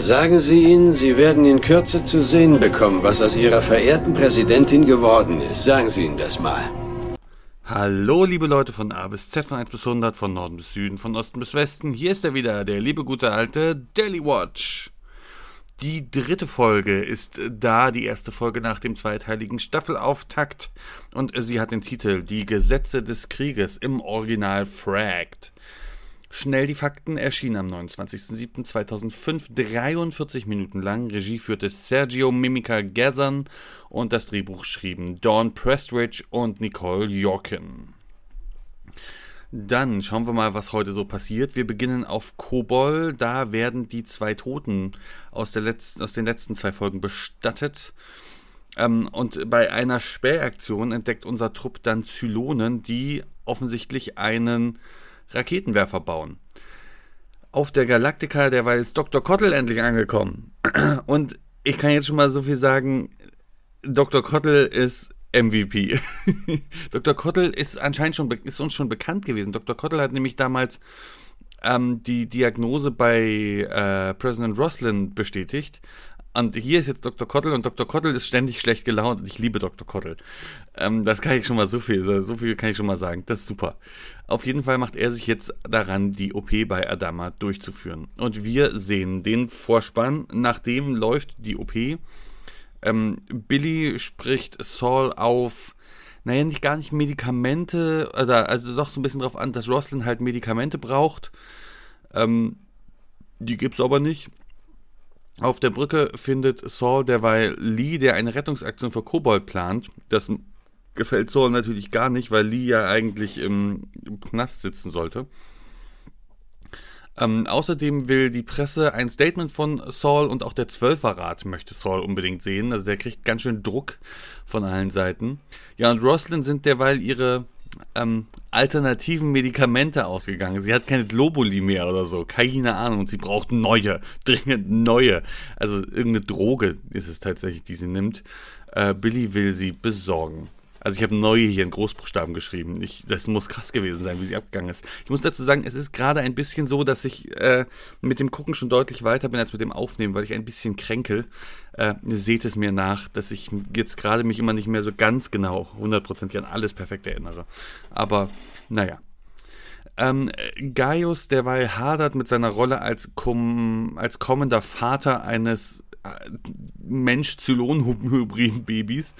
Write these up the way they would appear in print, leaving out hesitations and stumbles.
Sagen Sie ihnen, Sie werden in Kürze zu sehen bekommen, was aus Ihrer verehrten Präsidentin geworden ist. Sagen Sie ihnen das mal. Hallo liebe Leute von A bis Z, von 1 bis 100, von Norden bis Süden, von Osten bis Westen. Hier ist er wieder, der liebe gute alte Daily Watch. Die 3. Folge ist da, die erste Folge nach dem zweiteiligen Staffelauftakt. Und sie hat den Titel Die Gesetze des Krieges, im Original Fragged. Schnell die Fakten, erschien am 29.07.2005, 43 Minuten lang. Regie führte Sergio Mimica Gazan und das Drehbuch schrieben Dawn Prestridge und Nicole Yorkin. Dann schauen wir mal, was heute so passiert. Wir beginnen auf Kobol. Da werden die 2 Toten aus den letzten 2 Folgen bestattet. Und bei einer Spähaktion entdeckt unser Trupp dann Zylonen, die offensichtlich einen Raketenwerfer bauen. Auf der Galaktika derweil ist Dr. Kottl endlich angekommen. Und ich kann jetzt schon mal so viel sagen, Dr. Kottl ist MVP. Dr. Kottl ist anscheinend uns schon bekannt gewesen. Dr. Kottl hat nämlich damals die Diagnose bei Präsident Roslin bestätigt. Und hier ist jetzt Dr. Kottl und Dr. Kottl ist ständig schlecht gelaunt und ich liebe Dr. Kottl. Das kann ich schon mal so viel kann ich schon mal sagen. Das ist super. Auf jeden Fall macht er sich jetzt daran, die OP bei Adama durchzuführen. Und wir sehen den Vorspann. Nachdem läuft die OP. Billy spricht Saul auf, gar nicht Medikamente, also doch so ein bisschen drauf an, dass Roslin halt Medikamente braucht. Die gibt's aber nicht. Auf der Brücke findet Saul derweil Lee, der eine Rettungsaktion für Kobold plant. Das gefällt Saul natürlich gar nicht, weil Lee ja eigentlich im Knast sitzen sollte. Außerdem will die Presse ein Statement von Saul und auch der Zwölferrat möchte Saul unbedingt sehen. Also der kriegt ganz schön Druck von allen Seiten. Ja, und Roslin sind derweil ihre alternativen Medikamente ausgegangen. Sie hat keine Globuli mehr oder so, keine Ahnung. Und sie braucht dringend neue. Also irgendeine Droge ist es tatsächlich, die sie nimmt. Billy will sie besorgen. Also ich habe neue hier in Großbuchstaben geschrieben. Das muss krass gewesen sein, wie sie abgegangen ist. Ich muss dazu sagen, es ist gerade ein bisschen so, dass ich mit dem Gucken schon deutlich weiter bin als mit dem Aufnehmen, weil ich ein bisschen kränkel. Seht es mir nach, dass ich jetzt gerade mich immer nicht mehr so ganz genau 100% an alles perfekt erinnere. Aber naja. Gaius derweil hadert mit seiner Rolle als kommender Vater eines Mensch-Zylon-Hybrid-Babys.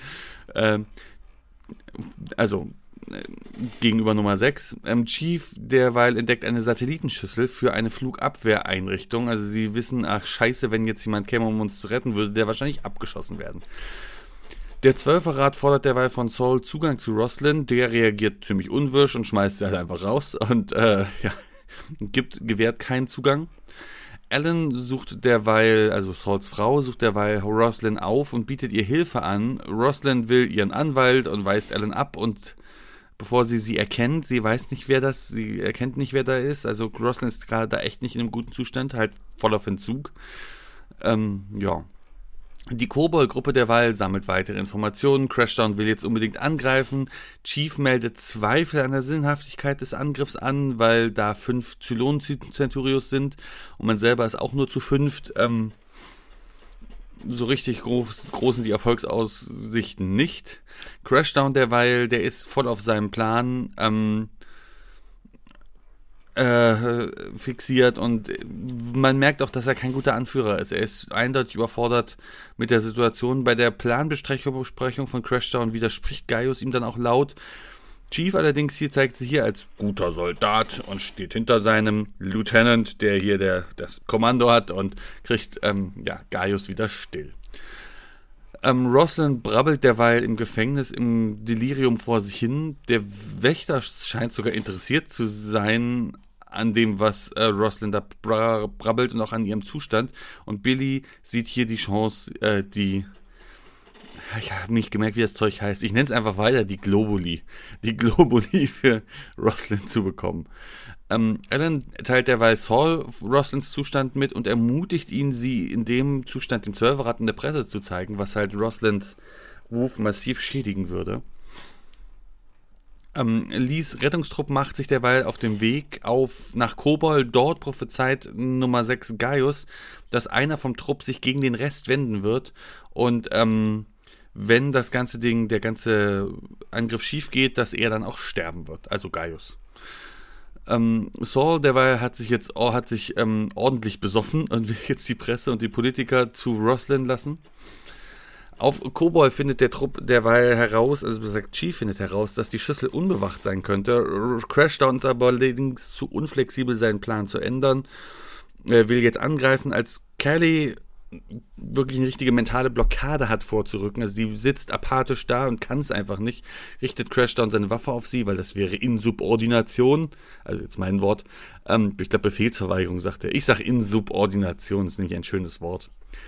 Gegenüber Nummer 6. Chief derweil entdeckt eine Satellitenschüssel für eine Flugabwehreinrichtung. Also sie wissen, ach scheiße, wenn jetzt jemand käme, um uns zu retten, würde der wahrscheinlich abgeschossen werden. Der Zwölferrat fordert derweil von Saul Zugang zu Roslin. Der reagiert ziemlich unwirsch und schmeißt sie halt einfach raus und gewährt keinen Zugang. Alan sucht derweil, also Sauls Frau, sucht derweil Roslin auf und bietet ihr Hilfe an. Roslin will ihren Anwalt und weist Alan ab und bevor sie erkennt, sie erkennt nicht, wer da ist. Also Roslin ist gerade da echt nicht in einem guten Zustand, halt voll auf Entzug. Die Kobold-Gruppe derweil sammelt weitere Informationen. Crashdown will jetzt unbedingt angreifen. Chief meldet Zweifel an der Sinnhaftigkeit des Angriffs an, weil da 5 Zylon-Centurios sind und man selber ist auch nur zu 5. So richtig groß sind die Erfolgsaussichten nicht. Crashdown derweil, der ist voll auf seinem Plan fixiert und man merkt auch, dass er kein guter Anführer ist. Er ist eindeutig überfordert mit der Situation. Bei der Planbesprechung von Crashdown widerspricht Gaius ihm dann auch laut. Chief allerdings zeigt sich hier als guter Soldat und steht hinter seinem Lieutenant, der hier das Kommando hat und kriegt Gaius wieder still. Roslin brabbelt derweil im Gefängnis im Delirium vor sich hin. Der Wächter scheint sogar interessiert zu sein an dem, was Roslin da brabbelt und auch an ihrem Zustand. Und Billy sieht hier die Chance, ich habe nicht gemerkt, wie das Zeug heißt. Ich nenne es einfach weiter, die Globuli für Roslin zu bekommen. Alan teilt derweil Saul Roslins Zustand mit und ermutigt ihn, sie in dem Zustand dem Zwölferrat in der Presse zu zeigen, was halt Roslins Ruf massiv schädigen würde. Lees Rettungstrupp macht sich derweil auf den Weg nach Kobol. Dort prophezeit Nummer 6 Gaius, dass einer vom Trupp sich gegen den Rest wenden wird. Und wenn das ganze der ganze Angriff schief geht, dass er dann auch sterben wird. Also Gaius. Saul derweil hat sich ordentlich besoffen und will jetzt die Presse und die Politiker zu Roslin lassen. Auf Kobol findet der Trupp derweil heraus, also besagt Chief findet heraus, dass die Schüssel unbewacht sein könnte. Crashdown ist aber allerdings zu unflexibel, seinen Plan zu ändern. Er will jetzt angreifen, als Callie wirklich eine richtige mentale Blockade hat vorzurücken. Also die sitzt apathisch da und kann es einfach nicht. Richtet Crashdown seine Waffe auf sie, weil das wäre Insubordination. Also jetzt mein Wort. Ich glaube Befehlsverweigerung sagt er. Ich sage Insubordination, ist nämlich ein schönes Wort.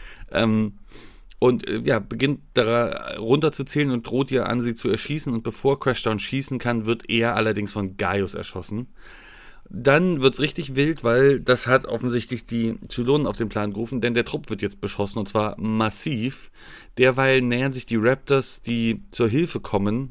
Beginnt da runterzuzählen und droht ihr an, sie zu erschießen. Und bevor Crashdown schießen kann, wird er allerdings von Gaius erschossen. Dann wird's richtig wild, weil das hat offensichtlich die Zylonen auf den Plan gerufen, denn der Trupp wird jetzt beschossen und zwar massiv. Derweil nähern sich die Raptors, die zur Hilfe kommen.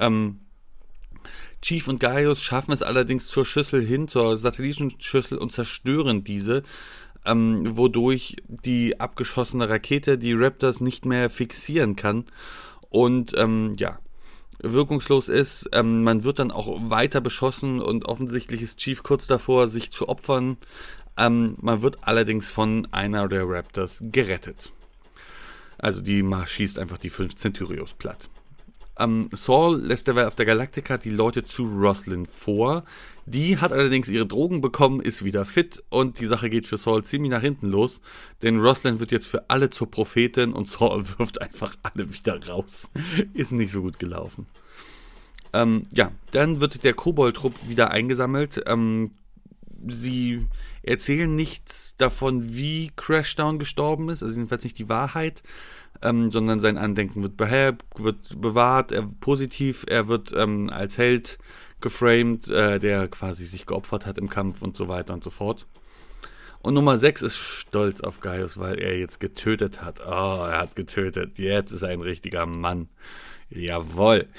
Chief und Gaius schaffen es allerdings zur Schüssel hin, zur Satellitenschüssel und zerstören diese, wodurch die abgeschossene Rakete die Raptors nicht mehr fixieren kann und wirkungslos ist. Man wird dann auch weiter beschossen und offensichtlich ist Chief kurz davor, sich zu opfern. Man wird allerdings von einer der Raptors gerettet. Also die schießt einfach die 5 Centurios platt. Saul lässt derweil auf der Galactica die Leute zu Roslin vor. Die hat allerdings ihre Drogen bekommen, ist wieder fit und die Sache geht für Saul ziemlich nach hinten los, denn Roslin wird jetzt für alle zur Prophetin und Saul wirft einfach alle wieder raus. Ist nicht so gut gelaufen. Dann wird der Kobold-Trupp wieder eingesammelt. Sie erzählen nichts davon, wie Crashdown gestorben ist, also jedenfalls nicht die Wahrheit, sondern sein Andenken wird bewahrt, er wird als Held geframed, der quasi sich geopfert hat im Kampf und so weiter und so fort. Und Nummer 6 ist stolz auf Gaius, weil er jetzt getötet hat. Oh, er hat getötet. Jetzt ist er ein richtiger Mann. Jawohl.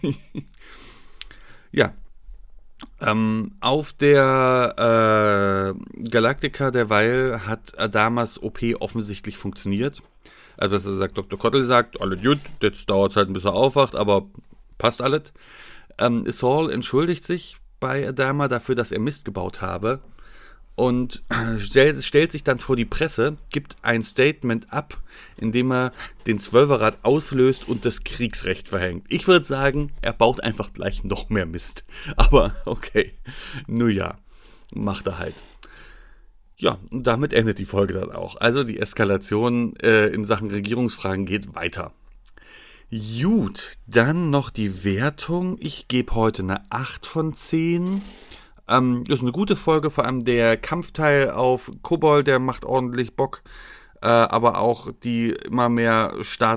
Ja. Auf der Galactica derweil hat Adamas OP offensichtlich funktioniert. Also Dr. Kottel sagt, alles gut, jetzt dauert es halt ein bisschen aufwacht, aber passt alles. Saul entschuldigt sich bei Adama dafür, dass er Mist gebaut habe und stellt sich dann vor die Presse, gibt ein Statement ab, in dem er den Zwölferrat auslöst und das Kriegsrecht verhängt. Ich würde sagen, er baut einfach gleich noch mehr Mist. Aber okay, nun ja, macht er halt. Ja, und damit endet die Folge dann auch. Also die Eskalation in Sachen Regierungsfragen geht weiter. Gut, dann noch die Wertung. Ich gebe heute eine 8 von 10. Das ist eine gute Folge, vor allem der Kampfteil auf Kobol, der macht ordentlich Bock. Aber auch die immer mehr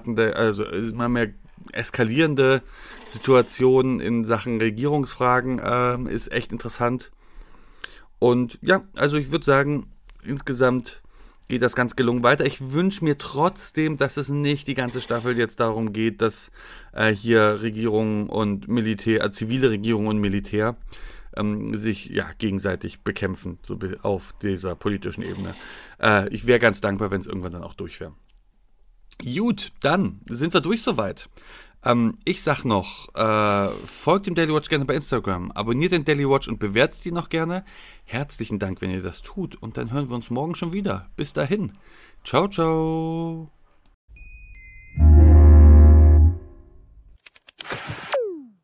eskalierende Situation in Sachen Regierungsfragen ist echt interessant. Und ja, also ich würde sagen, insgesamt geht das ganz gelungen weiter. Ich wünsche mir trotzdem, dass es nicht die ganze Staffel jetzt darum geht, dass hier Regierung und Militär, zivile Regierung und Militär sich gegenseitig bekämpfen, so auf dieser politischen Ebene. Ich wäre ganz dankbar, wenn es irgendwann dann auch durch wäre. Gut, dann sind wir durch soweit. Ich sag noch, folgt dem Daily Watch gerne bei Instagram, abonniert den Daily Watch und bewertet ihn noch gerne. Herzlichen Dank, wenn ihr das tut und dann hören wir uns morgen schon wieder. Bis dahin. Ciao, ciao.